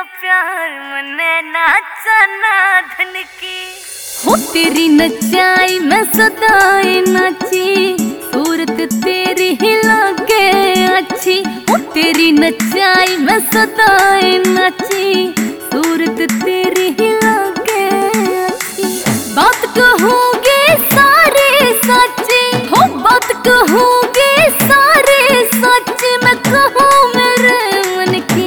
प्यार मने नाचना धन की हो तेरी नचाई मैं सदाई नाची सूरत तेरी ही लागे अच्छी। हो तेरी नचाई मैं सदाई नाची सूरत तेरी ही लागे अच्छी। बात कहूँगी सारे सच्ची हो बात कहूँगी सारे सच्ची मैं कहूँ मेरे मन की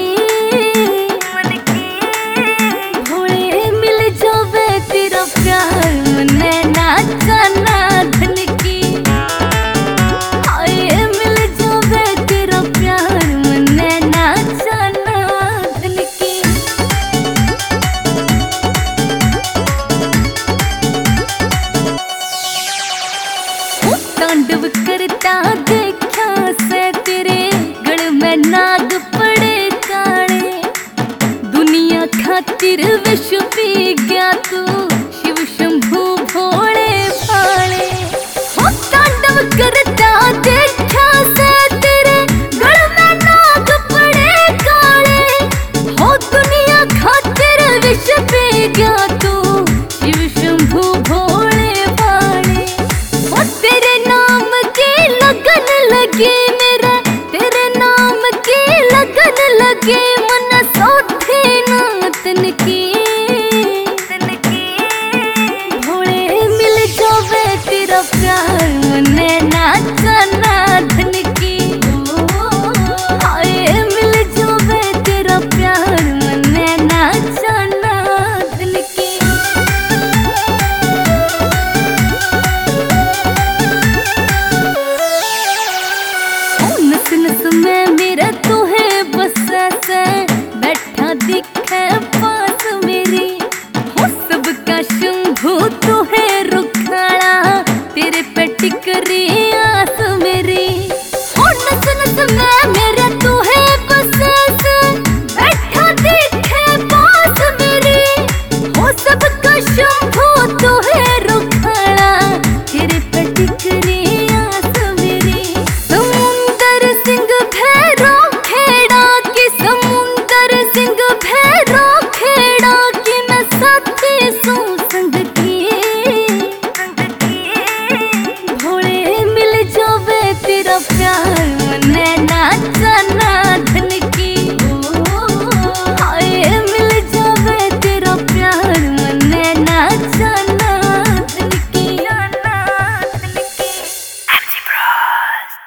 भोले मिल जावे तेरा प्यार मने नाचना धन की। हाय मिल जावे तेरा प्यार मने नाचना धन की। तांडव करता देखा से तेरे गल में नाग पड़े काले। दुनिया खातिर विष पी गया तू शिव शंभू भोले भाले। हो तांडव करता देखा से तेरे गल में नाग पड़े काले। हो दुनिया खातिर विष पी गया तू शिव शंभू भोले भाले। हो तेरे नाम की लगन लगी मेरा तेरे नाम की लगन लगी मन सौधे नातन की भोले मिल जावे तेरा प्यार मने नाचना धन की। हाय मिल जावे तेरा प्यार मने नाचना धन की। नस नस में मेरा तू है बस ऐसे बैठा दिखे पास मेरी। हो सबका शंभू तू है रुखाड़ा तेरे पे टिकरी आस मेरी। हो नस नस में मेरा तू है बस ऐसे बैठा दिखे पास मेरी। हो सबका शंभू तू है रुखाड़ा तेरे पे टिकरी आस मेरी। समुंदर सिंह भैरो खेड़ा की समुंदर सिंह भैरो खेड़ा की मैं साथी सू संग की भोले मिल जावे तेरा प्यार मने